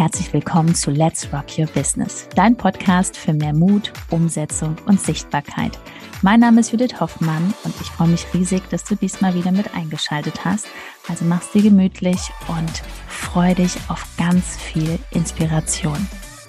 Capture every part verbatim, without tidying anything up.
herzlich willkommen zu Let's Rock Your Business, dein Podcast für mehr Mut, Umsetzung und Sichtbarkeit. Mein Name ist Judith Hoffmann und ich freue mich riesig, dass du diesmal wieder mit eingeschaltet hast. Also mach's dir gemütlich und freu dich auf ganz viel Inspiration.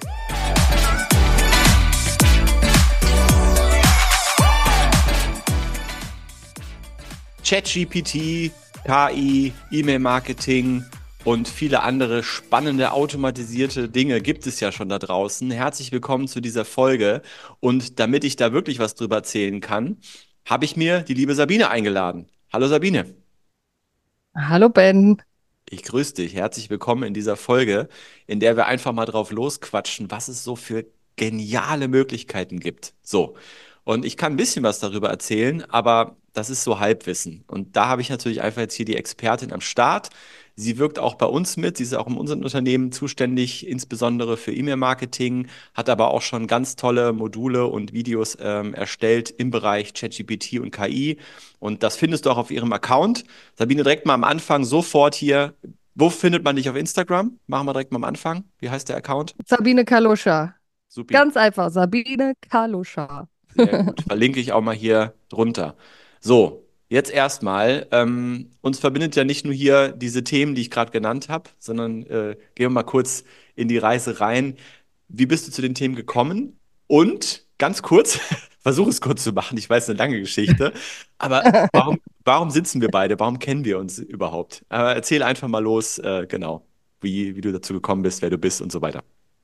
ChatGPT, K I, E-Mail-Marketing und viele andere spannende automatisierte Dinge gibt es ja schon da draußen. Herzlich willkommen zu dieser Folge. Und damit ich da wirklich was drüber erzählen kann, habe ich mir die liebe Sabine eingeladen. Hallo Sabine. Hallo Ben. Ich grüße dich. Herzlich willkommen in dieser Folge, in der wir einfach mal drauf losquatschen, was es so für geniale Möglichkeiten gibt. So. Und ich kann ein bisschen was darüber erzählen, aber das ist so Halbwissen. Und da habe ich natürlich einfach jetzt hier die Expertin am Start. Sie wirkt auch bei uns mit. Sie ist auch in unserem Unternehmen zuständig, insbesondere für E-Mail-Marketing, hat aber auch schon ganz tolle Module und Videos ähm, erstellt im Bereich ChatGPT und K I. Und das findest du auch auf ihrem Account. Sabine, direkt mal am Anfang sofort hier. Wo findet man dich auf Instagram? Machen wir direkt mal am Anfang. Wie heißt der Account? Sabine Kaluscha. Supi. Ganz einfach, Sabine Kaluscha. Sehr gut. Verlinke ich auch mal hier drunter. So, jetzt erstmal. Ähm, uns verbindet ja nicht nur hier diese Themen, die ich gerade genannt habe, sondern äh, gehen wir mal kurz in die Reise rein. Wie bist du zu den Themen gekommen? Und ganz kurz, versuche es kurz zu machen, ich weiß, eine lange Geschichte, aber warum, warum sitzen wir beide? Warum kennen wir uns überhaupt? Aber erzähl einfach mal los, äh, genau, wie, wie du dazu gekommen bist, wer du bist und so weiter.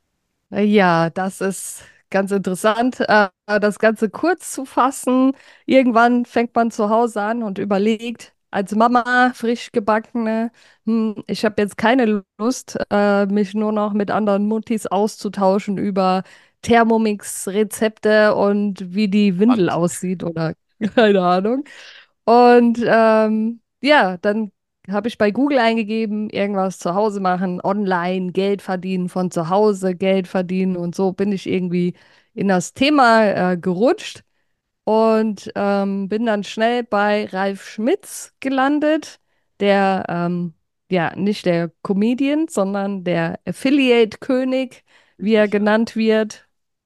Ja, das ist ganz interessant, äh, das Ganze kurz zu fassen. Irgendwann fängt man zu Hause an und überlegt, als Mama, frisch gebackene, hm, ich habe jetzt keine Lust, äh, mich nur noch mit anderen Muttis auszutauschen über Thermomix-Rezepte und wie die Windel Spannend. aussieht oder keine Ahnung. Und ähm, ja, dann habe ich bei Google eingegeben, irgendwas zu Hause machen, online, Geld verdienen, von zu Hause Geld verdienen. Und so bin ich irgendwie in das Thema äh, gerutscht und ähm, bin dann schnell bei Ralf Schmitz gelandet, der, ähm, ja, nicht der Comedian, sondern der Affiliate-König, wie er Üblich, ja. genannt wird.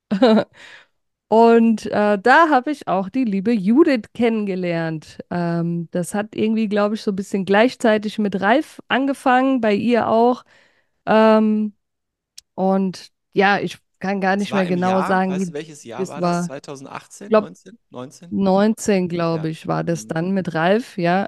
Und äh, da habe ich auch die liebe Judith kennengelernt. Ähm, das hat irgendwie, glaube ich, so ein bisschen gleichzeitig mit Ralf angefangen, bei ihr auch. Ähm, und ja, ich kann gar Das nicht war mehr im genau Jahr, sagen, weißt du, wie welches Jahr es war das? war. Ich zwanzig achtzehn, glaube, neunzehn, neunzehn? neunzehn, glaube Ja. ich, war das Mhm. dann mit Ralf, ja.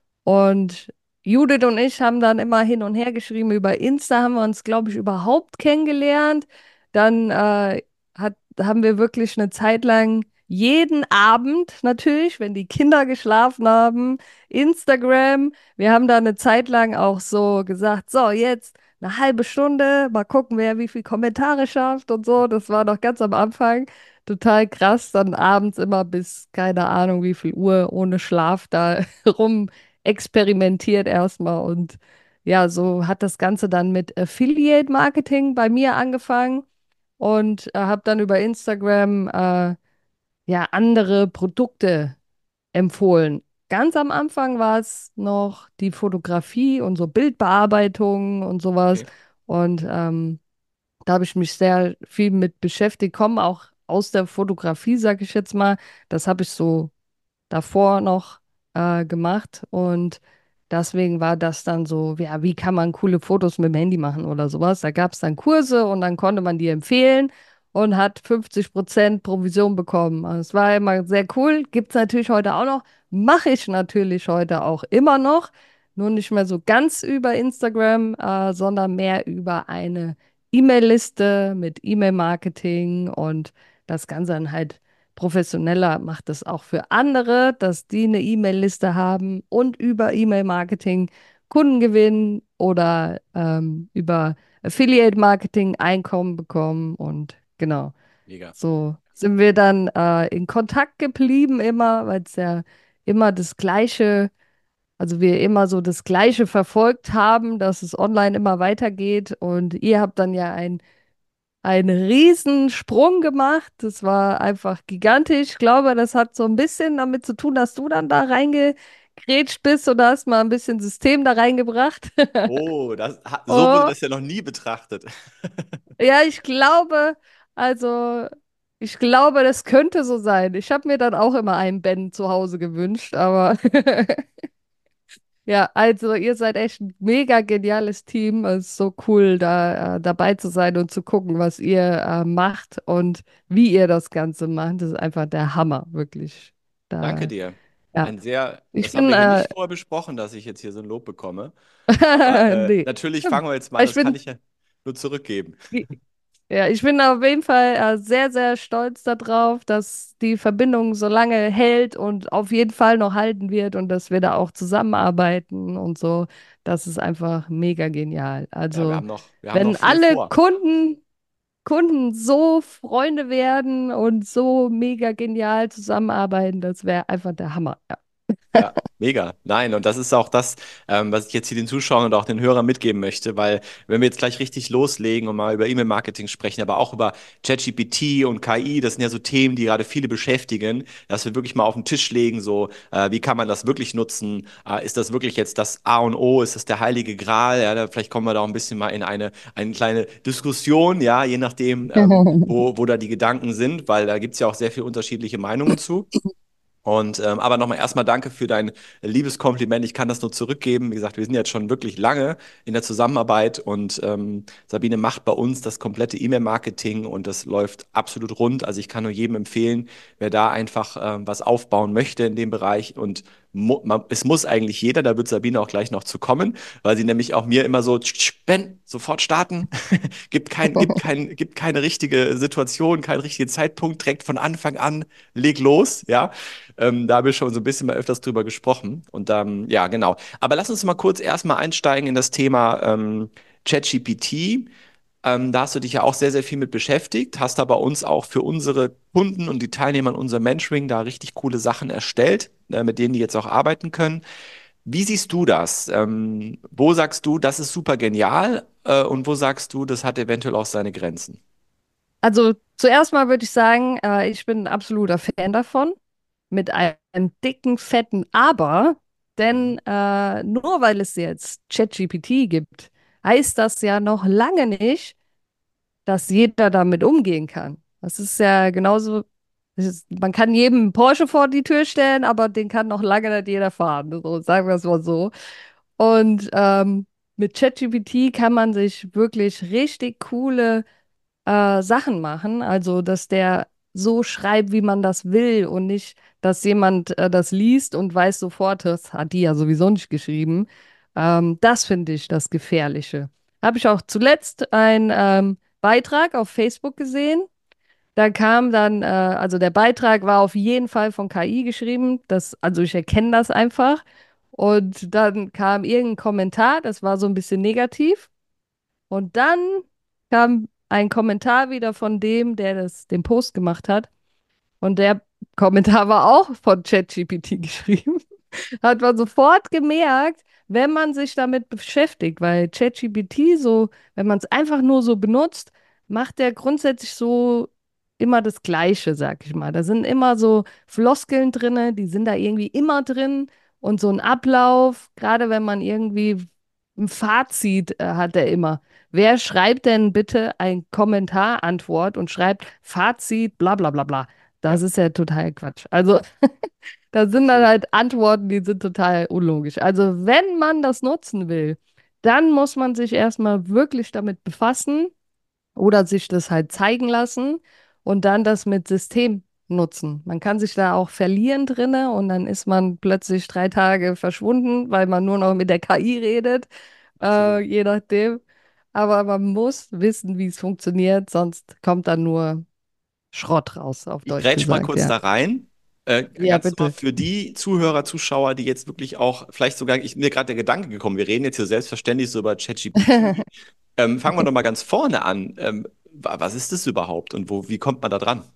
Und Judith und ich haben dann immer hin und her geschrieben. Über Insta haben wir uns, glaube ich, überhaupt kennengelernt. Dann äh, hat, haben wir wirklich eine Zeit lang jeden Abend natürlich, wenn die Kinder geschlafen haben, Instagram. Wir haben da eine Zeit lang auch so gesagt, so jetzt eine halbe Stunde, mal gucken, wer wie viele Kommentare schafft und so. Das war noch ganz am Anfang. Total krass, dann abends immer bis keine Ahnung wie viel Uhr ohne Schlaf da rum experimentiert erstmal und ja, so hat das Ganze dann mit Affiliate Marketing bei mir angefangen und äh, habe dann über Instagram äh, ja andere Produkte empfohlen. Ganz am Anfang war es noch die Fotografie und so Bildbearbeitung und sowas Okay. und ähm, da habe ich mich sehr viel mit beschäftigt, komme auch aus der Fotografie, sage ich jetzt mal. Das habe ich so davor noch äh, gemacht und deswegen war das dann so, ja, wie kann man coole Fotos mit dem Handy machen oder sowas. Da gab es dann Kurse und dann konnte man die empfehlen und hat fünfzig Prozent Provision bekommen. Also es war immer sehr cool, gibt es natürlich heute auch noch, mache ich natürlich heute auch immer noch, nur nicht mehr so ganz über Instagram, äh, sondern mehr über eine E-Mail-Liste mit E-Mail-Marketing und das Ganze dann halt professioneller macht es auch für andere, dass die eine E-Mail-Liste haben und über E-Mail-Marketing Kunden gewinnen oder ähm, über Affiliate-Marketing Einkommen bekommen. Und genau, Mega. so sind wir dann äh, in Kontakt geblieben immer, weil es ja immer das Gleiche, also wir immer so das Gleiche verfolgt haben, dass es online immer weitergeht. Und ihr habt dann ja ein einen riesen Sprung gemacht. Das war einfach gigantisch. Ich glaube, das hat so ein bisschen damit zu tun, dass du dann da reingegangen reingegrätscht bist und hast mal ein bisschen System da reingebracht. Oh, das, ha- so wurde Oh, das ja noch nie betrachtet. ja, ich glaube, also, ich glaube, das könnte so sein. Ich habe mir dann auch immer einen Ben zu Hause gewünscht, aber ja, also ihr seid echt ein mega geniales Team. Es ist so cool, da äh, dabei zu sein und zu gucken, was ihr äh, macht und wie ihr das Ganze macht. Das ist einfach der Hammer, wirklich. Danke Da, dir. ja. Ein sehr, Ich das haben bin, wir hier äh, nicht vorher besprochen, dass ich jetzt hier so ein Lob bekomme. Aber äh, nee. natürlich fangen wir jetzt mal an, Ich das kann bin, ich ja nur zurückgeben. ja, ich bin auf jeden Fall äh, sehr, sehr stolz darauf, dass die Verbindung so lange hält und auf jeden Fall noch halten wird und dass wir da auch zusammenarbeiten und so. Das ist einfach mega genial. Ja, wir Also, haben noch, wir haben noch wenn viel alle vor. Kunden, Kunden so Freunde werden und so mega genial zusammenarbeiten, das wäre einfach der Hammer. Ja. Ja, mega. Nein, und das ist auch das, ähm, was ich jetzt hier den Zuschauern und auch den Hörern mitgeben möchte, weil wenn wir jetzt gleich richtig loslegen und mal über E-Mail-Marketing sprechen, aber auch über ChatGPT und K I, das sind ja so Themen, die gerade viele beschäftigen, dass wir wirklich mal auf den Tisch legen, so, äh, wie kann man das wirklich nutzen? Äh, ist das wirklich jetzt das A und O? Ist das der heilige Gral? Ja, da, vielleicht kommen wir da auch ein bisschen mal in eine, eine kleine Diskussion, ja, je nachdem, ähm, wo, wo da die Gedanken sind, weil da gibt es ja auch sehr viele unterschiedliche Meinungen zu. Und ähm, aber nochmal erstmal danke für dein Liebeskompliment. Ich kann das nur zurückgeben. Wie gesagt, wir sind jetzt schon wirklich lange in der Zusammenarbeit und ähm, Sabine macht bei uns das komplette E-Mail-Marketing und das läuft absolut rund. Also ich kann nur jedem empfehlen, wer da einfach ähm, was aufbauen möchte in dem Bereich und mu man, es muss eigentlich jeder, da wird Sabine auch gleich noch zu kommen, weil sie nämlich auch mir immer so, tsch, tsch, Ben, sofort starten, gibt kein, gibt kein, gibt keine richtige Situation, keinen richtigen Zeitpunkt, direkt von Anfang an, leg los, ja. Ähm, da haben wir schon so ein bisschen mal öfters drüber gesprochen. Und dann, ja, genau. Aber lass uns mal kurz erstmal einsteigen in das Thema ähm, ChatGPT. Ähm, da hast du dich ja auch sehr, sehr viel mit beschäftigt, hast aber uns auch für unsere Kunden und die Teilnehmer in unserem Mentoring da richtig coole Sachen erstellt, äh, mit denen die jetzt auch arbeiten können. Wie siehst du das? Ähm, wo sagst du, das ist super genial? Äh, und wo sagst du, das hat eventuell auch seine Grenzen? Also zuerst mal würde ich sagen, äh, ich bin ein absoluter Fan davon. Mit einem dicken, fetten Aber, Mhm. denn äh, nur weil es jetzt ChatGPT gibt, heißt das ja noch lange nicht, dass jeder damit umgehen kann. Das ist ja genauso, es ist, man kann jedem einen Porsche vor die Tür stellen, aber den kann noch lange nicht jeder fahren. So, sagen wir es mal so. Und ähm, mit ChatGPT kann man sich wirklich richtig coole äh, Sachen machen. Also, dass der so schreibt, wie man das will und nicht, dass jemand äh, das liest und weiß sofort, das hat die ja sowieso nicht geschrieben. Ähm, das finde ich das Gefährliche. Habe ich auch zuletzt einen ähm, Beitrag auf Facebook gesehen. Da kam dann, äh, also der Beitrag war auf jeden Fall von K I geschrieben. Das, also ich erkenne das einfach. Und dann kam irgendein Kommentar, das war so ein bisschen negativ. Und dann kam ein Kommentar wieder von dem, der das, den Post gemacht hat. Und der Kommentar war auch von ChatGPT geschrieben. Hat man sofort gemerkt, wenn man sich damit beschäftigt, weil ChatGPT so, wenn man es einfach nur so benutzt, macht der grundsätzlich so immer das Gleiche, sag ich mal. Da sind immer so Floskeln drinne, die sind da irgendwie immer drin und so ein Ablauf, gerade wenn man irgendwie ein Fazit äh, hat er immer. Wer schreibt denn bitte ein Kommentarantwort und schreibt Fazit, bla bla bla bla. Das Ja, ist ja total Quatsch. Also da sind dann absolut. halt Antworten, die sind total unlogisch. Also wenn man das nutzen will, dann muss man sich erstmal wirklich damit befassen oder sich das halt zeigen lassen und dann das mit System nutzen. Man kann sich da auch verlieren drinne und dann ist man plötzlich drei Tage verschwunden, weil man nur noch mit der K I redet, äh, Absolut. je nachdem. Aber man muss wissen, wie es funktioniert, sonst kommt dann nur Schrott raus, auf Ich Deutsch grätsch mal gesagt, kurz ja. da rein. Äh, Ja, ganz nur bitte. für die Zuhörer, Zuschauer, die jetzt wirklich auch, vielleicht sogar, ich, mir gerade der Gedanke gekommen, wir reden jetzt hier selbstverständlich so über ChatGPT. Ähm, fangen wir doch mal ganz vorne an. Ähm, wa- was ist das überhaupt und wo, wie kommt man da dran?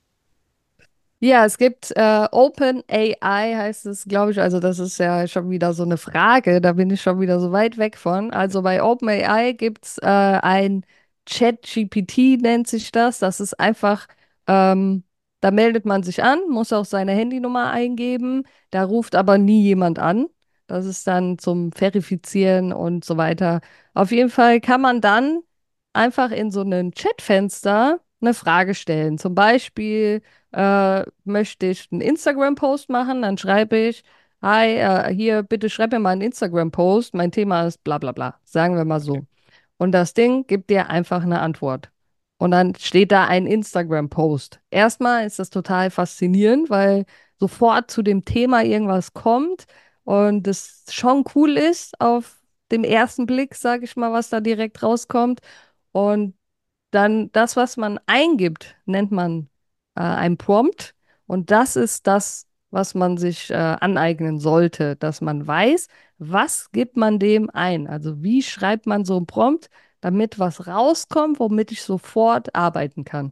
Ja, es gibt äh, OpenAI heißt es, glaube ich. Also das ist ja schon wieder so eine Frage. Da bin ich schon wieder so weit weg von. Also bei OpenAI gibt es äh, ein ChatGPT, nennt sich das. Das ist einfach ähm, Da meldet man sich an, muss auch seine Handynummer eingeben. Da ruft aber nie jemand an. Das ist dann zum Verifizieren und so weiter. Auf jeden Fall kann man dann einfach in so einem Chatfenster eine Frage stellen. Zum Beispiel äh, möchte ich einen Instagram-Post machen, dann schreibe ich, hi, äh, hier, bitte schreib mir mal einen Instagram-Post. Mein Thema ist bla bla bla. Sagen wir mal Okay. so. Und das Ding gibt dir einfach eine Antwort. Und dann steht da ein Instagram-Post. Erstmal ist das total faszinierend, weil sofort zu dem Thema irgendwas kommt und es schon cool ist auf dem ersten Blick, sage ich mal, was da direkt rauskommt. Und dann das, was man eingibt, nennt man äh, ein Prompt. Und das ist das, was man sich äh, aneignen sollte, dass man weiß, was gibt man dem ein. Also wie schreibt man so ein Prompt, damit was rauskommt, womit ich sofort arbeiten kann.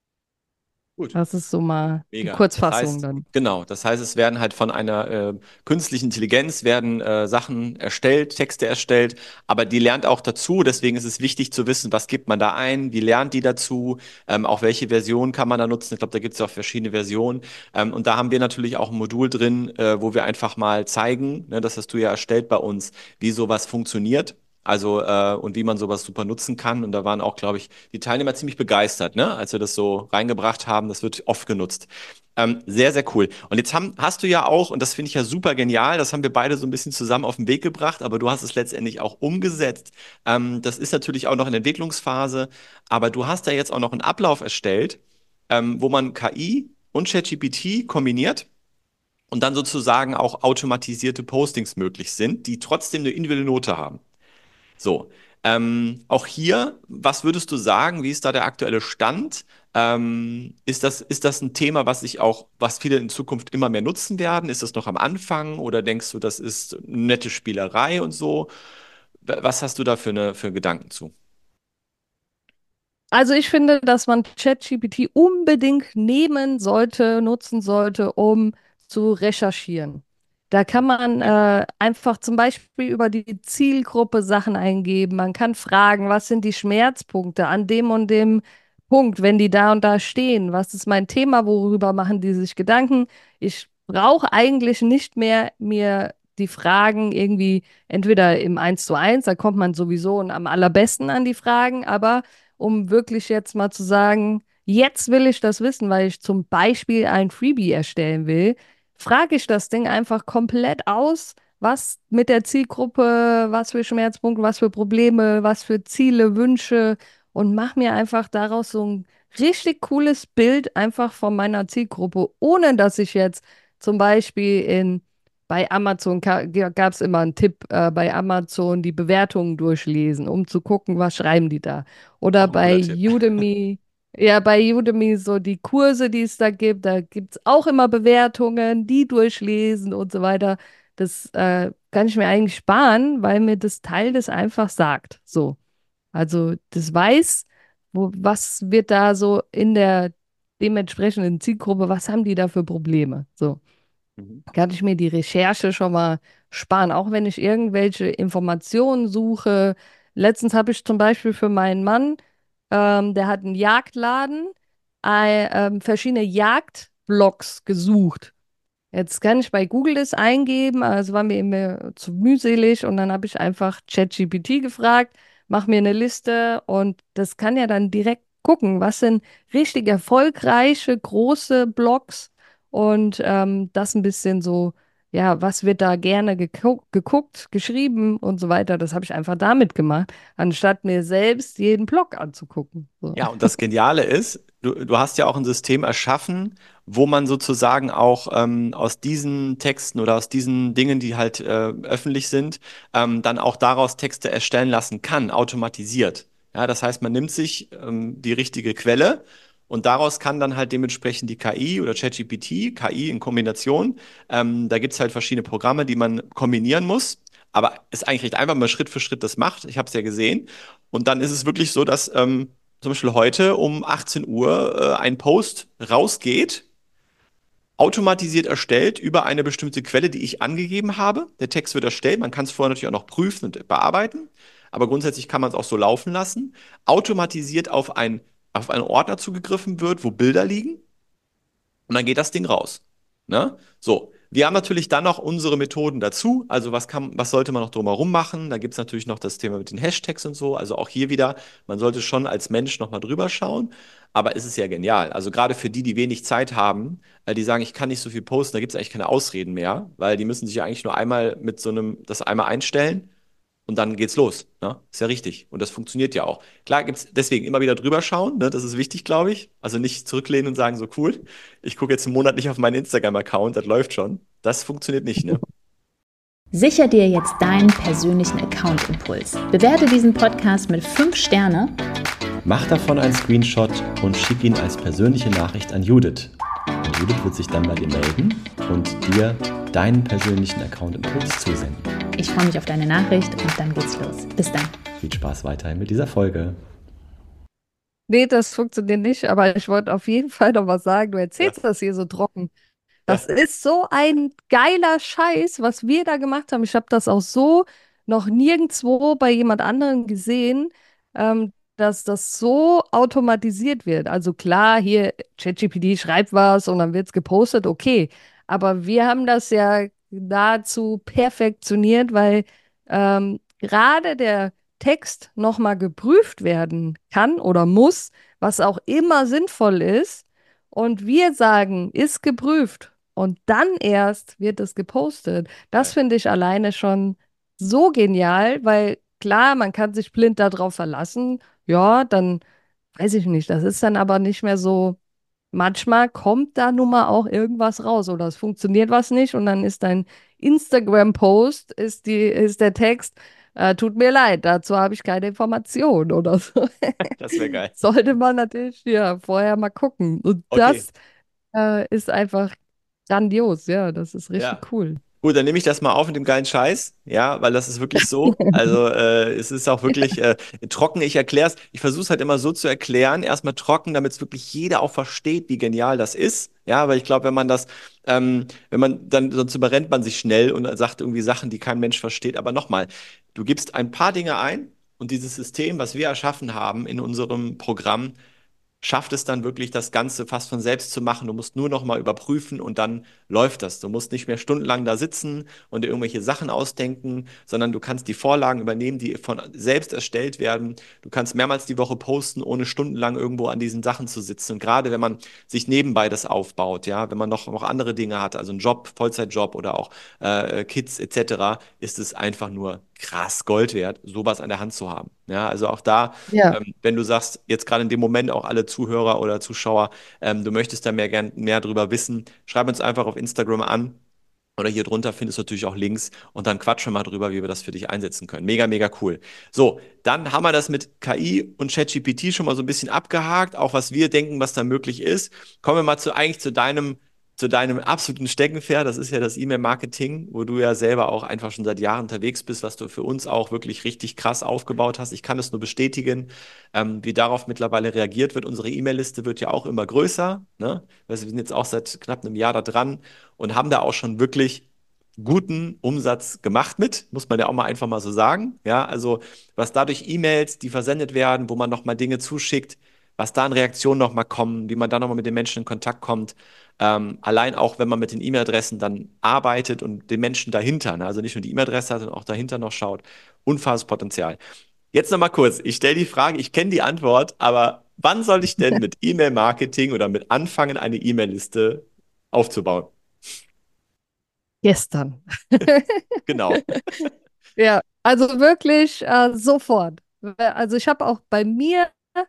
Gut. Das ist so mal die Mega. Das Kurzfassung heißt, dann. genau, das heißt, es werden halt von einer äh, künstlichen Intelligenz werden äh, Sachen erstellt, Texte erstellt, aber die lernt auch dazu. Deswegen ist es wichtig zu wissen, was gibt man da ein, wie lernt die dazu, ähm, auch welche Version kann man da nutzen. Ich glaube, da gibt es auch verschiedene Versionen. Ähm, und da haben wir natürlich auch ein Modul drin, äh, wo wir einfach mal zeigen, ne, das hast du ja erstellt bei uns, wie sowas funktioniert. Also, äh, und wie man sowas super nutzen kann. Und da waren auch, glaube ich, die Teilnehmer ziemlich begeistert, ne? Als wir das so reingebracht haben. Das wird oft genutzt. Ähm, sehr, sehr cool. Und jetzt haben, hast du ja auch, und das finde ich ja super genial, das haben wir beide so ein bisschen zusammen auf den Weg gebracht, aber du hast es letztendlich auch umgesetzt. Ähm, das ist natürlich auch noch in der Entwicklungsphase, aber du hast da jetzt auch noch einen Ablauf erstellt, ähm, wo man K I und ChatGPT kombiniert und dann sozusagen auch automatisierte Postings möglich sind, die trotzdem eine individuelle Note haben. So, ähm, auch hier, was würdest du sagen, wie ist da der aktuelle Stand? Ähm, ist das, ist das ein Thema, was sich auch, was viele in Zukunft immer mehr nutzen werden? Ist das noch am Anfang oder denkst du, das ist eine nette Spielerei und so? W- Was hast du da für eine, für Gedanken zu? Also ich finde, dass man ChatGPT unbedingt nehmen sollte, nutzen sollte, um zu recherchieren. Da kann man Ja. äh, einfach zum Beispiel über die Zielgruppe Sachen eingeben. Man kann fragen, was sind die Schmerzpunkte an dem und dem Punkt, wenn die da und da stehen? Was ist mein Thema? Worüber machen die sich Gedanken? Ich brauche eigentlich nicht mehr mir die Fragen irgendwie entweder im Eins zu eins, da kommt man sowieso am allerbesten an die Fragen, aber um wirklich jetzt mal zu sagen, jetzt will ich das wissen, weil ich zum Beispiel ein Freebie erstellen will, frage ich das Ding einfach komplett aus, was mit der Zielgruppe, was für Schmerzpunkte, was für Probleme, was für Ziele, Wünsche und mache mir einfach daraus so ein richtig cooles Bild einfach von meiner Zielgruppe, ohne dass ich jetzt zum Beispiel in bei Amazon gab es immer einen Tipp, äh, bei Amazon die Bewertungen durchlesen, um zu gucken, was schreiben die da. Oder Auch ein bei cooler Tipp. Udemy, ja, bei Udemy so die Kurse, die es da gibt, da gibt es auch immer Bewertungen, die durchlesen und so weiter. Das äh, kann ich mir eigentlich sparen, weil mir das Teil das einfach sagt. So. Also das weiß, wo, was wird da so in der dementsprechenden Zielgruppe, was haben die da für Probleme? So Mhm. kann ich mir die Recherche schon mal sparen, auch wenn ich irgendwelche Informationen suche. Letztens habe ich zum Beispiel für meinen Mann, ähm, der hat einen Jagdladen, äh, ähm, verschiedene Jagdblogs gesucht. Jetzt kann ich bei Google das eingeben, aber es war mir immer zu mühselig und dann habe ich einfach ChatGPT gefragt, mach mir eine Liste und das kann ja dann direkt gucken, was sind richtig erfolgreiche große Blogs und ähm, das ein bisschen so, ja, was wird da gerne geguckt, geguckt, geschrieben und so weiter. Das habe ich einfach damit gemacht, anstatt mir selbst jeden Blog anzugucken. So. Ja, und das Geniale ist, du, du hast ja auch ein System erschaffen, wo man sozusagen auch ähm, aus diesen Texten oder aus diesen Dingen, die halt äh, öffentlich sind, ähm, dann auch daraus Texte erstellen lassen kann, automatisiert. Ja, das heißt, man nimmt sich ähm, die richtige Quelle und daraus kann dann halt dementsprechend die K I oder ChatGPT, K I in Kombination, ähm, da gibt es halt verschiedene Programme, die man kombinieren muss. Aber es ist eigentlich recht einfach, wenn man Schritt für Schritt das macht. Ich habe es ja gesehen. Und dann ist es wirklich so, dass ähm, zum Beispiel heute um achtzehn Uhr äh, ein Post rausgeht, automatisiert erstellt über eine bestimmte Quelle, die ich angegeben habe. Der Text wird erstellt, man kann es vorher natürlich auch noch prüfen und bearbeiten, aber grundsätzlich kann man es auch so laufen lassen. Automatisiert auf ein, auf einen Ordner zugegriffen wird, wo Bilder liegen. und dann geht das Ding raus. Ne? So, wir haben natürlich dann noch unsere Methoden dazu. Also was kann, was sollte man noch drumherum machen? Da gibt es natürlich noch das Thema mit den Hashtags und so. Also auch hier wieder, man sollte schon als Mensch nochmal drüber schauen. Aber es ist ja genial. Also gerade für die, die wenig Zeit haben, äh, die sagen, ich kann nicht so viel posten, da gibt es eigentlich keine Ausreden mehr, weil die müssen sich ja eigentlich nur einmal mit so einem, das einmal einstellen und dann geht's los. Ne? Ist ja richtig. Und das funktioniert ja auch. Klar gibt's deswegen immer wieder drüber schauen, ne? Das ist wichtig, glaube ich. Also nicht zurücklehnen und sagen, so cool, ich gucke jetzt einen Monat nicht auf meinen Instagram-Account, das läuft schon. Das funktioniert nicht, ne? Sicher dir jetzt deinen persönlichen Account-Impuls. Bewerte diesen Podcast mit fünf Sterne. Mach davon einen Screenshot und schick ihn als persönliche Nachricht an Judith. Und Judith wird sich dann bei dir melden und dir deinen persönlichen Account-Impuls zusenden. Ich freue mich auf deine Nachricht und dann geht's los. Bis dann. Viel Spaß weiterhin mit dieser Folge. Nee, das funktioniert nicht, aber ich wollte auf jeden Fall noch was sagen. Du erzählst Ja. das hier so trocken. Ja. Das ist so ein geiler Scheiß, was wir da gemacht haben. Ich habe das auch so noch nirgendwo bei jemand anderem gesehen, ähm, dass das so automatisiert wird. Also klar, hier ChatGPT schreibt was und dann wird es gepostet, okay. Aber wir haben das ja nahezu perfektioniert, weil ähm, gerade der Text nochmal geprüft werden kann oder muss, was auch immer sinnvoll ist. Und wir sagen, ist geprüft. Und dann erst wird es gepostet. Das Geil. finde ich alleine schon so genial, weil klar, man kann sich blind darauf verlassen. Ja, dann weiß ich nicht. Das ist dann aber nicht mehr so. Manchmal kommt da nun mal auch irgendwas raus oder es funktioniert was nicht und dann ist dein Instagram-Post, ist die, ist der Text, äh, tut mir leid, dazu habe ich keine Information oder so. Das wäre geil. Sollte man natürlich ja vorher mal gucken. Und Okay. das äh, ist einfach grandios, ja, das ist Ja. richtig cool. Gut, dann nehme ich das mal auf mit dem geilen Scheiß, ja, weil das ist wirklich so. Also äh, es ist auch wirklich äh, trocken. Ich erkläre es, ich versuche es halt immer so zu erklären, erstmal trocken, damit es wirklich jeder auch versteht, wie genial das ist. Ja, weil ich glaube, wenn man das, ähm, wenn man dann, sonst überrennt man sich schnell und sagt irgendwie Sachen, die kein Mensch versteht. Aber nochmal, du gibst ein paar Dinge ein und dieses System, was wir erschaffen haben in unserem Programm, schafft es dann wirklich, das Ganze fast von selbst zu machen. Du musst nur noch mal überprüfen und dann läuft das. Du musst nicht mehr stundenlang da sitzen und dir irgendwelche Sachen ausdenken, sondern du kannst die Vorlagen übernehmen, die von selbst erstellt werden. Du kannst mehrmals die Woche posten, ohne stundenlang irgendwo an diesen Sachen zu sitzen. Und gerade wenn man sich nebenbei das aufbaut, ja, wenn man noch, noch andere Dinge hat, also einen Job, Vollzeitjob oder auch äh, Kids et cetera, ist es einfach nur krass Gold wert, sowas an der Hand zu haben. Ja, also auch da, Ja, ähm, wenn du sagst, jetzt gerade in dem Moment auch alle Zuhörer oder Zuschauer, ähm, du möchtest da mehr gern mehr drüber wissen, schreib uns einfach auf Instagram an. Oder hier drunter findest du natürlich auch Links und dann quatschen wir mal drüber, wie wir das für dich einsetzen können. Mega, mega cool. So, dann haben wir das mit K I und ChatGPT schon mal so ein bisschen abgehakt, auch was wir denken, was da möglich ist. Kommen wir mal zu eigentlich zu deinem, zu deinem absoluten Steckenpferd. Das ist ja das E-Mail-Marketing, wo du ja selber auch einfach schon seit Jahren unterwegs bist, was du für uns auch wirklich richtig krass aufgebaut hast. Ich kann es nur bestätigen, ähm, wie darauf mittlerweile reagiert wird. Unsere E-Mail-Liste wird ja auch immer größer. Ne? Also wir sind jetzt auch seit knapp einem Jahr da dran und haben da auch schon wirklich guten Umsatz gemacht mit, muss man ja auch mal einfach mal so sagen. Ja, also was dadurch E-Mails, die versendet werden, wo man noch mal Dinge zuschickt, was da an Reaktionen noch mal kommen, wie man da noch mal mit den Menschen in Kontakt kommt. Ähm, allein auch, wenn man mit den E-Mail-Adressen dann arbeitet und den Menschen dahinter, ne, also nicht nur die E-Mail-Adresse hat, sondern auch dahinter noch schaut, unfassbares Potenzial. Jetzt noch mal kurz, ich stelle die Frage, ich kenne die Antwort, aber wann soll ich denn mit E-Mail-Marketing oder mit anfangen, eine E-Mail-Liste aufzubauen? gestern. Genau. Ja, also wirklich äh, sofort. Also ich habe auch bei mir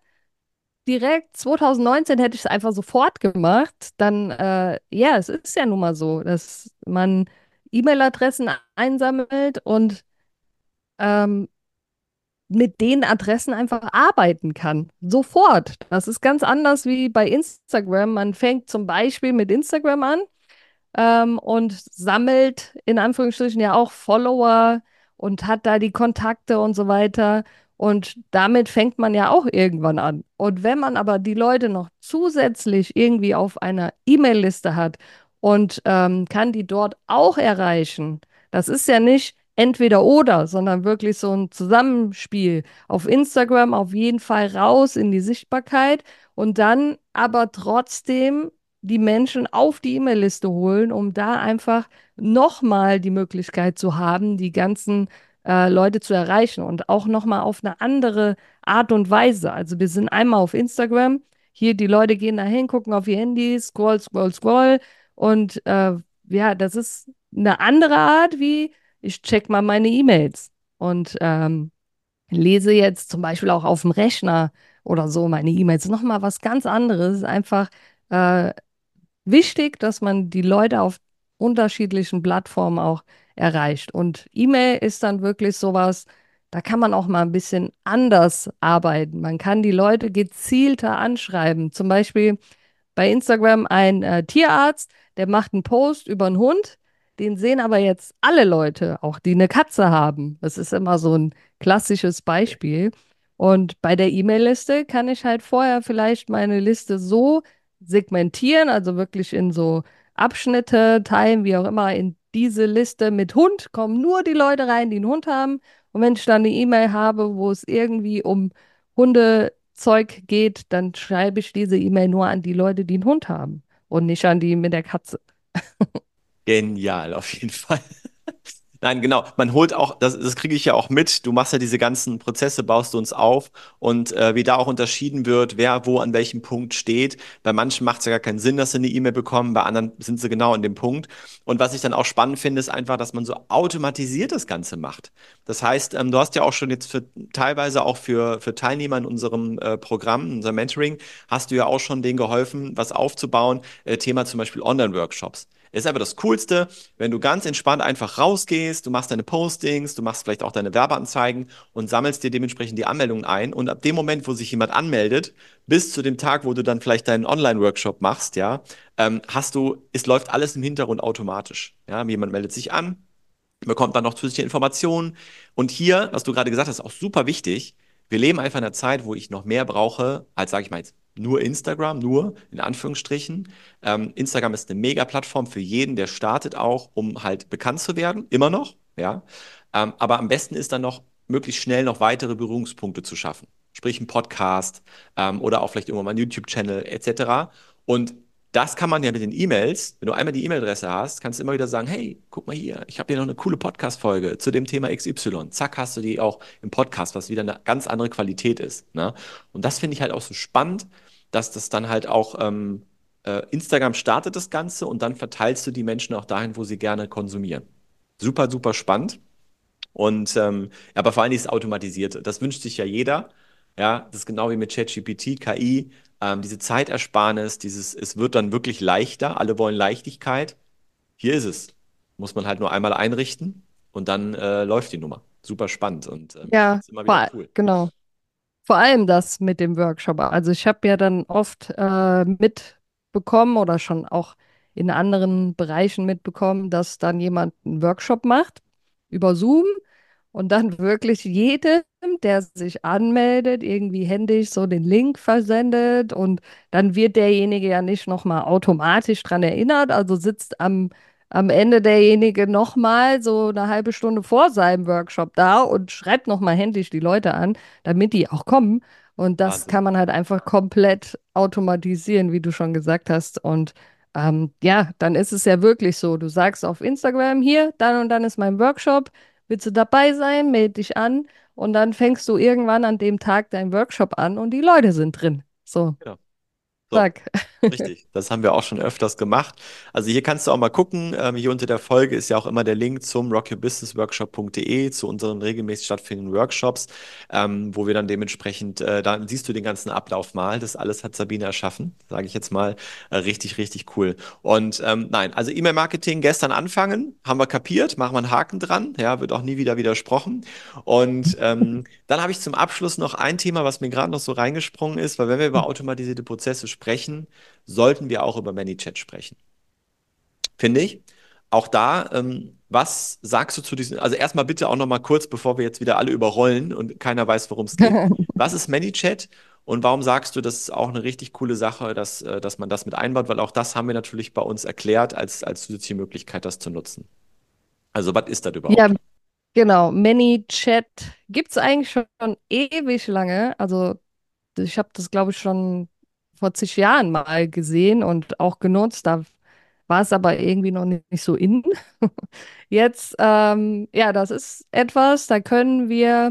direkt zwanzig neunzehn hätte ich es einfach sofort gemacht. Dann, äh, ja, es ist ja nun mal so, dass man E-Mail-Adressen einsammelt und ähm, mit den Adressen einfach arbeiten kann. Sofort. Das ist ganz anders wie bei Instagram. Man fängt zum Beispiel mit Instagram an ähm, und sammelt in Anführungsstrichen ja auch Follower und hat da die Kontakte und so weiter. Und damit fängt man ja auch irgendwann an. Und wenn man aber die Leute noch zusätzlich irgendwie auf einer E-Mail-Liste hat und ähm, kann die dort auch erreichen, das ist ja nicht entweder oder, sondern wirklich so ein Zusammenspiel. Auf Instagram auf jeden Fall raus in die Sichtbarkeit und dann aber trotzdem die Menschen auf die E-Mail-Liste holen, um da einfach nochmal die Möglichkeit zu haben, die ganzen äh, Leute zu erreichen und auch nochmal auf eine andere Art und Weise. Also wir sind einmal auf Instagram, hier die Leute gehen dahin, gucken auf ihr Handy, scroll, scroll, scroll und äh, ja, das ist eine andere Art, wie ich check mal meine E-Mails und ähm, lese jetzt zum Beispiel auch auf dem Rechner oder so meine E-Mails. Nochmal was ganz anderes. Einfach äh, wichtig, dass man die Leute auf unterschiedlichen Plattformen auch erreicht. Und E-Mail ist dann wirklich sowas, da kann man auch mal ein bisschen anders arbeiten. Man kann die Leute gezielter anschreiben. Zum Beispiel bei Instagram ein äh, Tierarzt, der macht einen Post über einen Hund. Den sehen aber jetzt alle Leute, auch die eine Katze haben. Das ist immer so ein klassisches Beispiel. Und bei der E-Mail-Liste kann ich halt vorher vielleicht meine Liste so segmentieren, also wirklich in so Abschnitte teilen, wie auch immer. In diese Liste mit Hund kommen nur die Leute rein, die einen Hund haben. Und wenn ich dann eine E-Mail habe, wo es irgendwie um Hundezeug geht, dann schreibe ich diese E-Mail nur an die Leute, die einen Hund haben und nicht an die mit der Katze. Genial, auf jeden Fall. Nein, genau. Man holt auch, das, das kriege ich ja auch mit. Du machst ja diese ganzen Prozesse, baust du uns auf und äh, wie da auch unterschieden wird, wer wo an welchem Punkt steht. Bei manchen macht es ja gar keinen Sinn, dass sie eine E-Mail bekommen, bei anderen sind sie genau an dem Punkt. Und was ich dann auch spannend finde, ist einfach, dass man so automatisiert das Ganze macht. Das heißt, ähm, du hast ja auch schon jetzt für teilweise auch für, für Teilnehmer in unserem äh, Programm, in unserem Mentoring, hast du ja auch schon denen geholfen, was aufzubauen. Äh, Thema zum Beispiel Online-Workshops. Ist aber das Coolste, wenn du ganz entspannt einfach rausgehst, du machst deine Postings, du machst vielleicht auch deine Werbeanzeigen und sammelst dir dementsprechend die Anmeldungen ein. Und ab dem Moment, wo sich jemand anmeldet, bis zu dem Tag, wo du dann vielleicht deinen Online-Workshop machst, ja, ähm, hast du, es läuft alles im Hintergrund automatisch. Ja, jemand meldet sich an, bekommt dann noch zusätzliche Informationen. Und hier, was du gerade gesagt hast, auch super wichtig. Wir leben einfach in einer Zeit, wo ich noch mehr brauche, als sage ich mal jetzt nur Instagram, nur in Anführungsstrichen. Ähm, Instagram ist eine Mega-Plattform für jeden, der startet auch, um halt bekannt zu werden, immer noch, ja. Ähm, aber am besten ist dann noch, möglichst schnell noch weitere Berührungspunkte zu schaffen. Sprich ein Podcast ähm, oder auch vielleicht irgendwann mal einen YouTube-Channel et cetera. Und das kann man ja mit den E-Mails, wenn du einmal die E-Mail-Adresse hast, kannst du immer wieder sagen, hey, guck mal hier, ich habe hier noch eine coole Podcast-Folge zu dem Thema X Y. Zack, hast du die auch im Podcast, was wieder eine ganz andere Qualität ist. Ne? Und das finde ich halt auch so spannend, dass das dann halt auch ähm, äh, Instagram startet das Ganze und dann verteilst du die Menschen auch dahin, wo sie gerne konsumieren. Super, super spannend. Und ähm, ja, aber vor allem dieses Automatisierte, das wünscht sich ja jeder. Ja, das ist genau wie mit ChatGPT, K I, ähm, diese Zeitersparnis, dieses, es wird dann wirklich leichter, alle wollen Leichtigkeit. Hier ist es. Muss man halt nur einmal einrichten und dann äh, läuft die Nummer. Super spannend und ähm, ich finde Ja, es immer vor, wieder all- cool. genau. Vor allem das mit dem Workshop. Also ich habe ja dann oft äh, mitbekommen oder schon auch in anderen Bereichen mitbekommen, dass dann jemand einen Workshop macht über Zoom und dann wirklich jedem, der sich anmeldet, irgendwie händisch so den Link versendet und dann wird derjenige ja nicht nochmal automatisch dran erinnert, also sitzt am, am Ende derjenige nochmal so eine halbe Stunde vor seinem Workshop da und schreibt nochmal händisch die Leute an, damit die auch kommen. Und das Wahnsinn. kann man halt einfach komplett automatisieren, wie du schon gesagt hast. Und ähm, ja, dann ist es ja wirklich so. Du sagst auf Instagram hier, dann und dann ist mein Workshop. Willst du dabei sein? Melde dich an. Und dann fängst du irgendwann an dem Tag deinen Workshop an und die Leute sind drin. So, Genau. So. zack. Richtig, das haben wir auch schon öfters gemacht. Also hier kannst du auch mal gucken. Ähm, hier unter der Folge ist ja auch immer der Link zum rock your business workshop punkt de, zu unseren regelmäßig stattfindenden Workshops, ähm, wo wir dann dementsprechend, äh, da siehst du den ganzen Ablauf mal. Das alles hat Sabine erschaffen, sage ich jetzt mal. Äh, richtig, richtig cool. Und ähm, nein, also E-Mail-Marketing gestern anfangen, haben wir kapiert, machen wir einen Haken dran, ja, wird auch nie wieder widersprochen. Und ähm, dann habe ich zum Abschluss noch ein Thema, was mir gerade noch so reingesprungen ist, weil wenn wir über automatisierte Prozesse sprechen, sollten wir auch über ManyChat sprechen, finde ich. Auch da, ähm, was sagst du zu diesen, also erstmal bitte auch nochmal kurz, bevor wir jetzt wieder alle überrollen und keiner weiß, worum es geht. Was ist ManyChat und warum sagst du, das ist auch eine richtig coole Sache, dass, äh, dass man das mit einbaut, weil auch das haben wir natürlich bei uns erklärt als, als zusätzliche Möglichkeit, das zu nutzen. Also, was ist das Ja, überhaupt? genau. ManyChat gibt es eigentlich schon ewig lange. Also ich habe das, glaube ich, schon vor zig Jahren mal gesehen und auch genutzt. Da war es aber irgendwie noch nicht so in. Jetzt, ähm, ja, das ist etwas, da können wir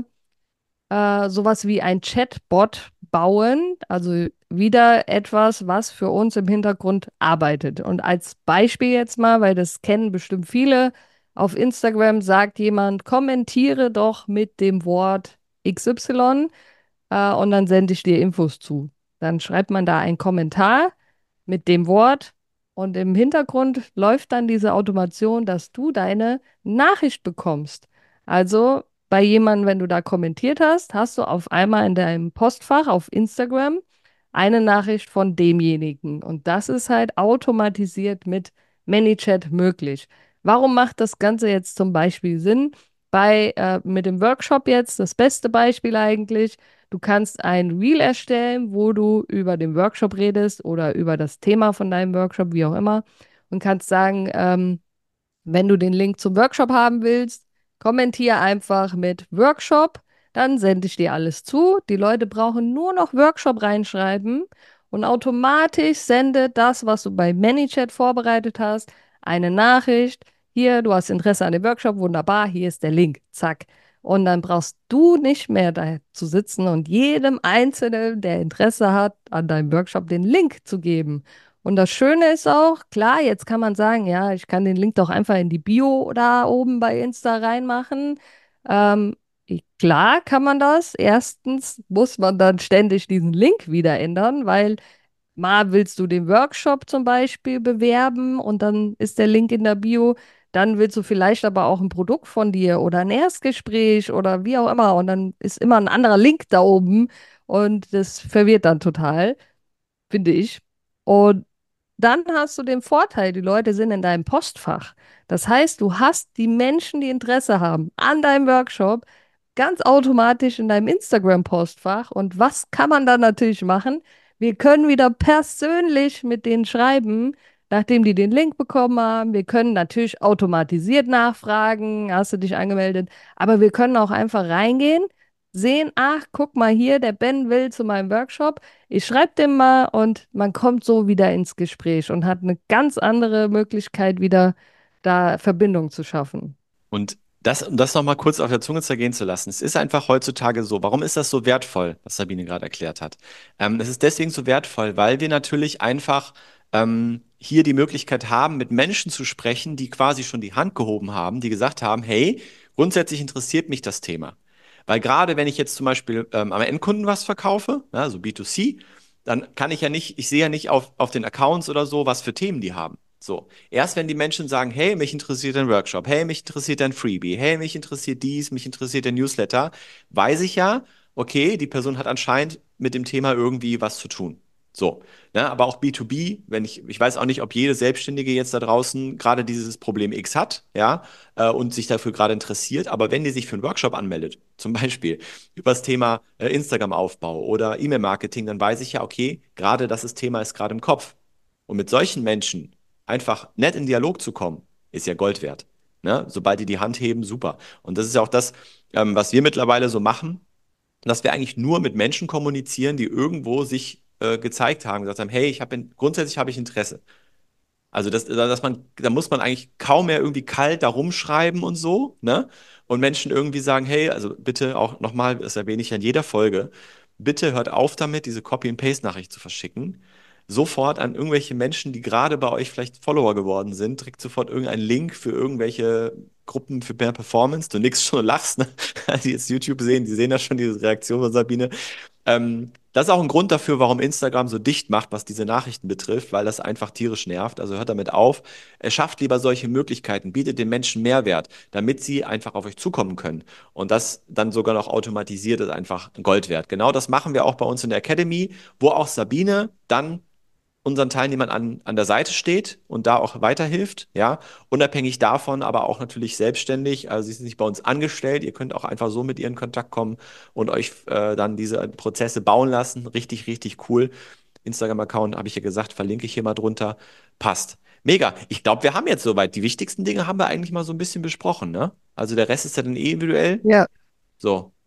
äh, sowas wie ein Chatbot bauen, also wieder etwas, was für uns im Hintergrund arbeitet. Und als Beispiel jetzt mal, weil das kennen bestimmt viele, auf Instagram sagt jemand, kommentiere doch mit dem Wort X Y, äh, und dann sende ich dir Infos zu. Dann schreibt man da einen Kommentar mit dem Wort und im Hintergrund läuft dann diese Automation, dass du deine Nachricht bekommst. Also bei jemandem, wenn du da kommentiert hast, hast du auf einmal in deinem Postfach auf Instagram eine Nachricht von demjenigen. Und das ist halt automatisiert mit ManyChat möglich. Warum macht das Ganze jetzt zum Beispiel Sinn? Bei, äh, mit dem Workshop jetzt, das beste Beispiel eigentlich, du kannst ein Reel erstellen, wo du über den Workshop redest oder über das Thema von deinem Workshop, wie auch immer, und kannst sagen, ähm, wenn du den Link zum Workshop haben willst, kommentiere einfach mit Workshop, dann sende ich dir alles zu. Die Leute brauchen nur noch Workshop reinschreiben und automatisch sendet das, was du bei ManyChat vorbereitet hast, eine Nachricht. Hier, du hast Interesse an dem Workshop, wunderbar, hier ist der Link, zack. Und dann brauchst du nicht mehr da zu sitzen und jedem Einzelnen, der Interesse hat, an deinem Workshop den Link zu geben. Und das Schöne ist auch, klar, jetzt kann man sagen, ja, ich kann den Link doch einfach in die Bio da oben bei Insta reinmachen. Ähm, ich- klar kann man das. Erstens muss man dann ständig diesen Link wieder ändern, weil mal willst du den Workshop zum Beispiel bewerben und dann ist der Link in der Bio. Dann willst du vielleicht aber auch ein Produkt von dir oder ein Erstgespräch oder wie auch immer. Und dann ist immer ein anderer Link da oben und das verwirrt dann total, finde ich. Und dann hast du den Vorteil, die Leute sind in deinem Postfach. Das heißt, du hast die Menschen, die Interesse haben an deinem Workshop, ganz automatisch in deinem Instagram-Postfach. Und was kann man dann natürlich machen? Wir können wieder persönlich mit denen schreiben, nachdem die den Link bekommen haben. Wir können natürlich automatisiert nachfragen, hast du dich angemeldet? Aber wir können auch einfach reingehen, sehen, ach, guck mal hier, der Ben will zu meinem Workshop. Ich schreibe dem mal und man kommt so wieder ins Gespräch und hat eine ganz andere Möglichkeit, wieder da Verbindung zu schaffen. Und das, um das nochmal kurz auf der Zunge zergehen zu lassen, es ist einfach heutzutage so. Warum ist das so wertvoll, was Sabine gerade erklärt hat? Ähm, es ist deswegen so wertvoll, weil wir natürlich einfach ähm, hier die Möglichkeit haben, mit Menschen zu sprechen, die quasi schon die Hand gehoben haben, die gesagt haben, hey, grundsätzlich interessiert mich das Thema. Weil gerade wenn ich jetzt zum Beispiel ähm, am Endkunden was verkaufe, ja, so B zwei C, dann kann ich ja nicht, ich sehe ja nicht auf, auf den Accounts oder so, was für Themen die haben. So, erst wenn die Menschen sagen, hey, mich interessiert ein Workshop, hey, mich interessiert ein Freebie, hey, mich interessiert dies, mich interessiert der Newsletter, weiß ich ja, okay, die Person hat anscheinend mit dem Thema irgendwie was zu tun. So, ne, aber auch B zwei B, wenn ich, ich weiß auch nicht, ob jede Selbstständige jetzt da draußen gerade dieses Problem X hat, ja, äh, und sich dafür gerade interessiert, aber wenn die sich für einen Workshop anmeldet, zum Beispiel über das Thema äh, Instagram-Aufbau oder E-Mail-Marketing, dann weiß ich ja, okay, gerade das ist Thema ist gerade im Kopf. Und mit solchen Menschen einfach nett in Dialog zu kommen, ist ja Gold wert. Ne? Sobald die die Hand heben, super. Und das ist ja auch das, ähm, was wir mittlerweile so machen, dass wir eigentlich nur mit Menschen kommunizieren, die irgendwo sich äh, gezeigt haben, gesagt haben, hey, ich habe grundsätzlich habe ich Interesse. Also das, dass man, da muss man eigentlich kaum mehr irgendwie kalt da rumschreiben und so, ne? Und Menschen irgendwie sagen, hey, also bitte auch nochmal, das erwähne ich ja in jeder Folge, bitte hört auf damit, diese Copy-and-Paste-Nachricht zu verschicken. Sofort an irgendwelche Menschen, die gerade bei euch vielleicht Follower geworden sind, direkt sofort irgendeinen Link für irgendwelche Gruppen für mehr Performance. Du nix schon und lachst, ne? Die jetzt YouTube sehen, die sehen ja schon diese Reaktion von Sabine. Ähm, das ist auch ein Grund dafür, warum Instagram so dicht macht, was diese Nachrichten betrifft, weil das einfach tierisch nervt. Also hört damit auf. Er schafft lieber solche Möglichkeiten, bietet den Menschen Mehrwert, damit sie einfach auf euch zukommen können. Und das dann sogar noch automatisiert ist einfach Gold wert. Genau das machen wir auch bei uns in der Academy, wo auch Sabine dann unseren Teilnehmern an, an der Seite steht und da auch weiterhilft, ja, unabhängig davon, aber auch natürlich selbstständig, also sie ist nicht bei uns angestellt, ihr könnt auch einfach so mit ihr in Kontakt kommen und euch äh, dann diese Prozesse bauen lassen, richtig, richtig cool. Instagram-Account, habe ich ja gesagt, verlinke ich hier mal drunter, passt. Mega, ich glaube, wir haben jetzt soweit, die wichtigsten Dinge haben wir eigentlich mal so ein bisschen besprochen, ne? Also der Rest ist ja dann eh individuell, Ja, so.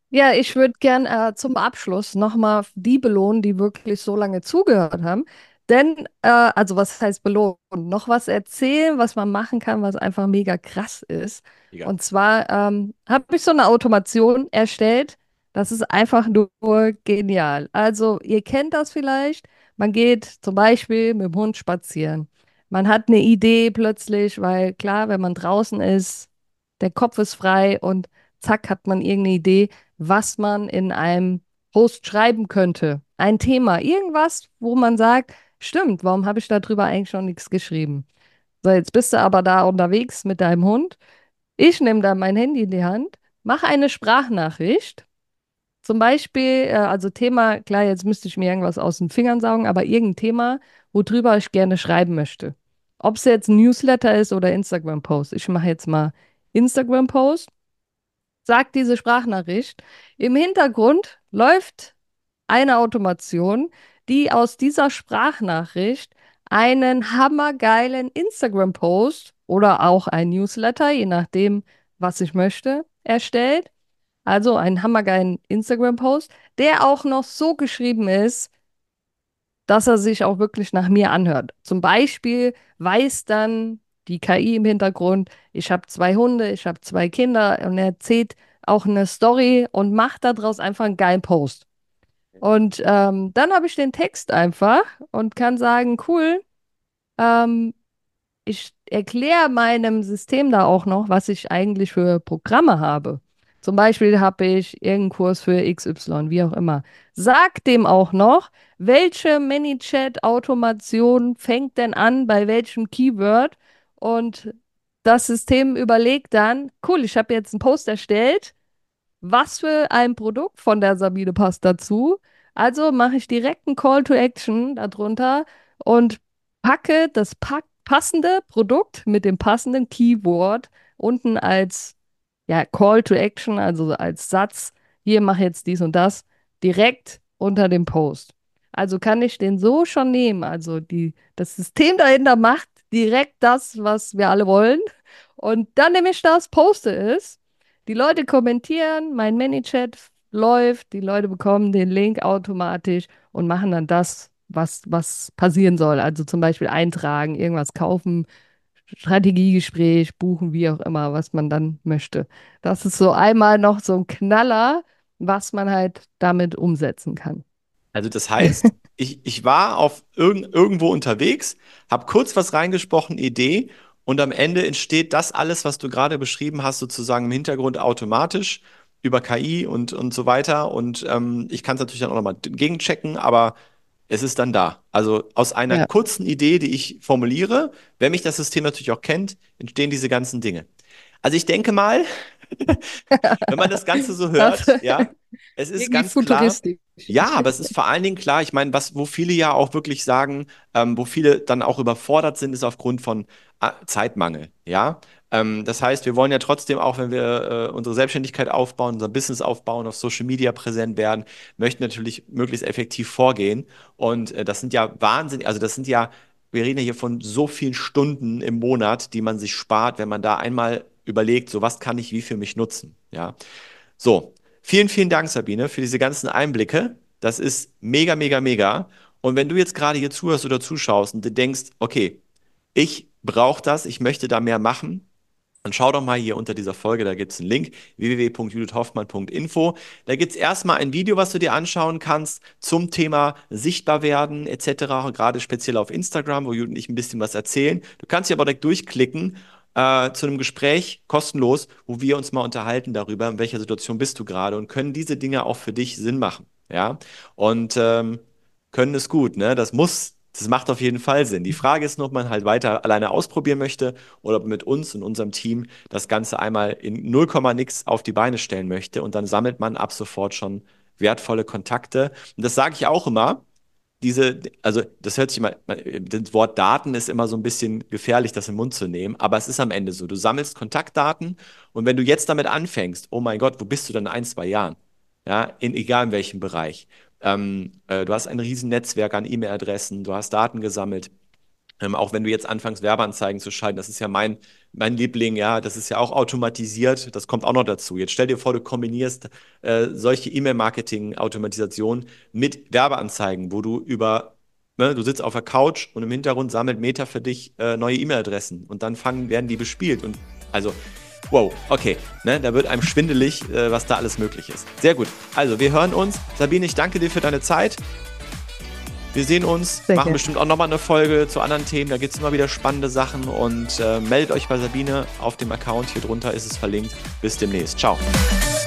Ja, ich würde gern äh, zum Abschluss nochmal die belohnen, die wirklich so lange zugehört haben. Denn, äh, also was heißt belohnen? Noch was erzählen, was man machen kann, was einfach mega krass ist. Egal. Und zwar ähm, habe ich so eine Automation erstellt. Das ist einfach nur genial. Also ihr kennt das vielleicht. Man geht zum Beispiel mit dem Hund spazieren. Man hat eine Idee plötzlich, weil klar, wenn man draußen ist, der Kopf ist frei und zack, hat man irgendeine Idee, was man in einem Post schreiben könnte. Ein Thema, irgendwas, wo man sagt, stimmt, warum habe ich darüber eigentlich schon nichts geschrieben? So, jetzt bist du aber da unterwegs mit deinem Hund. Ich nehme dann mein Handy in die Hand, mache eine Sprachnachricht. Zum Beispiel, äh, also Thema, klar, jetzt müsste ich mir irgendwas aus den Fingern saugen, aber irgendein Thema, worüber ich gerne schreiben möchte. Ob es jetzt ein Newsletter ist oder Instagram-Post. Ich mache jetzt mal Instagram-Post, sagt diese Sprachnachricht. Im Hintergrund läuft eine Automation, die aus dieser Sprachnachricht einen hammergeilen Instagram-Post oder auch ein Newsletter, je nachdem, was ich möchte, erstellt. Also einen hammergeilen Instagram-Post, der auch noch so geschrieben ist, dass er sich auch wirklich nach mir anhört. Zum Beispiel weiß dann die K I im Hintergrund, ich habe zwei Hunde, ich habe zwei Kinder und er erzählt auch eine Story und macht daraus einfach einen geilen Post. Und ähm, dann habe ich den Text einfach und kann sagen, cool, ähm, ich erkläre meinem System da auch noch, was ich eigentlich für Programme habe. Zum Beispiel habe ich irgendeinen Kurs für X Y, wie auch immer. Sag dem auch noch, welche ManyChat-Automation fängt denn an bei welchem Keyword? Und das System überlegt dann, cool, ich habe jetzt einen Post erstellt. Was für ein Produkt von der Sabine passt dazu? Also mache ich direkt einen Call to Action darunter und packe das pack passende Produkt mit dem passenden Keyword unten als ja, Call to Action, also als Satz. Hier mach jetzt dies und das direkt unter dem Post. Also kann ich den so schon nehmen. Also die, das System dahinter macht direkt das, was wir alle wollen. Und dann nehme ich das, poste es. Die Leute kommentieren, mein ManyChat läuft, die Leute bekommen den Link automatisch und machen dann das, was, was passieren soll. Also zum Beispiel eintragen, irgendwas kaufen, Strategiegespräch, buchen, wie auch immer, was man dann möchte. Das ist so einmal noch so ein Knaller, was man halt damit umsetzen kann. Also das heißt, ich, ich war auf irgend, irgendwo unterwegs, habe kurz was reingesprochen, Idee, und am Ende entsteht das alles, was du gerade beschrieben hast, sozusagen im Hintergrund automatisch über K I und, und so weiter. Und ähm, ich kann es natürlich dann auch nochmal gegenchecken, aber es ist dann da. Also aus einer Ja. kurzen Idee, die ich formuliere, wenn mich das System natürlich auch kennt, entstehen diese ganzen Dinge. Also ich denke mal, wenn man das Ganze so Das hört, ja, es ist irgendwie ganz klar. futuristisch. Ja, aber es ist vor allen Dingen klar, ich meine, was, wo viele ja auch wirklich sagen, ähm, wo viele dann auch überfordert sind, ist aufgrund von äh, Zeitmangel, ja. Ähm, das heißt, wir wollen ja trotzdem auch, wenn wir äh, unsere Selbstständigkeit aufbauen, unser Business aufbauen, auf Social Media präsent werden, möchten natürlich möglichst effektiv vorgehen. Und äh, das sind ja wahnsinnig, also das sind ja, wir reden ja hier von so vielen Stunden im Monat, die man sich spart, wenn man da einmal überlegt, so was kann ich wie für mich nutzen, ja. So, vielen, vielen Dank, Sabine, für diese ganzen Einblicke. Das ist mega, mega, mega. Und wenn du jetzt gerade hier zuhörst oder zuschaust und du denkst, okay, ich brauche das, ich möchte da mehr machen, dann schau doch mal hier unter dieser Folge, da gibt es einen Link, w w w punkt judith hoffmann punkt info. Da gibt es erstmal ein Video, was du dir anschauen kannst zum Thema sichtbar werden et cetera. Gerade speziell auf Instagram, wo Judith und ich ein bisschen was erzählen. Du kannst dich aber direkt durchklicken äh, zu einem Gespräch, kostenlos, wo wir uns mal unterhalten darüber, in welcher Situation bist du gerade und können diese Dinge auch für dich Sinn machen. Ja, und ähm, können es gut, ne? Das muss, das macht auf jeden Fall Sinn. Die Frage ist nur, ob man halt weiter alleine ausprobieren möchte oder ob man mit uns und unserem Team das Ganze einmal in null Komma nix auf die Beine stellen möchte und dann sammelt man ab sofort schon wertvolle Kontakte. Und das sage ich auch immer. Diese, also das hört sich mal, das Wort Daten ist immer so ein bisschen gefährlich, das im Mund zu nehmen, aber es ist am Ende so. Du sammelst Kontaktdaten und wenn du jetzt damit anfängst, oh mein Gott, wo bist du denn in ein, zwei Jahren? Ja, in egal in welchem Bereich. Ähm, äh, du hast ein riesen Netzwerk an E-Mail-Adressen, du hast Daten gesammelt. Ähm, auch wenn du jetzt anfängst, Werbeanzeigen zu schalten, das ist ja mein, mein Liebling, ja, das ist ja auch automatisiert, das kommt auch noch dazu. Jetzt stell dir vor, du kombinierst äh, solche E-Mail-Marketing-Automatisationen mit Werbeanzeigen, wo du über, ne, du sitzt auf der Couch und im Hintergrund sammelt Meta für dich äh, neue E-Mail-Adressen und dann fangen, werden die bespielt. Und also, wow, okay, ne, da wird einem schwindelig, äh, was da alles möglich ist. Sehr gut, also wir hören uns. Sabine, ich danke dir für deine Zeit. Wir sehen uns, Sehr machen gerne. bestimmt auch nochmal eine Folge zu anderen Themen. Da gibt es immer wieder spannende Sachen und äh, meldet euch bei Sabine auf dem Account. Hier drunter ist es verlinkt. Bis demnächst. Ciao.